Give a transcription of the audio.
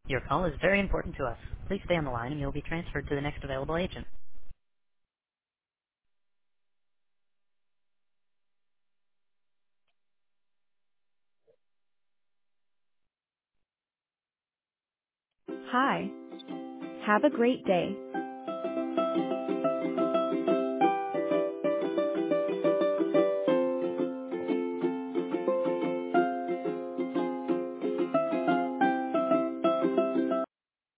Your call is very important to us. Please stay on the line and you'll be transferred to the next available agent. Hi. Have a great day.